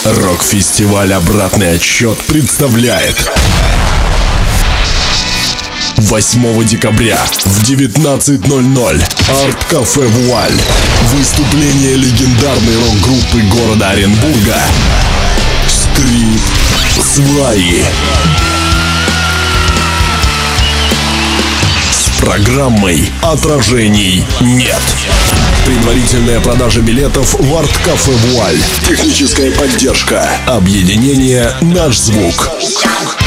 Рок-фестиваль «Обратный отсчет» представляет 8 декабря в 19:00 Арт-кафе «Вуаль». Выступление легендарной рок-группы города Оренбурга «Стрит Сваи». С программой «Отражений нет». Предварительная продажа билетов в Арт-кафе «Вуаль». Техническая поддержка. Объединение «Наш звук».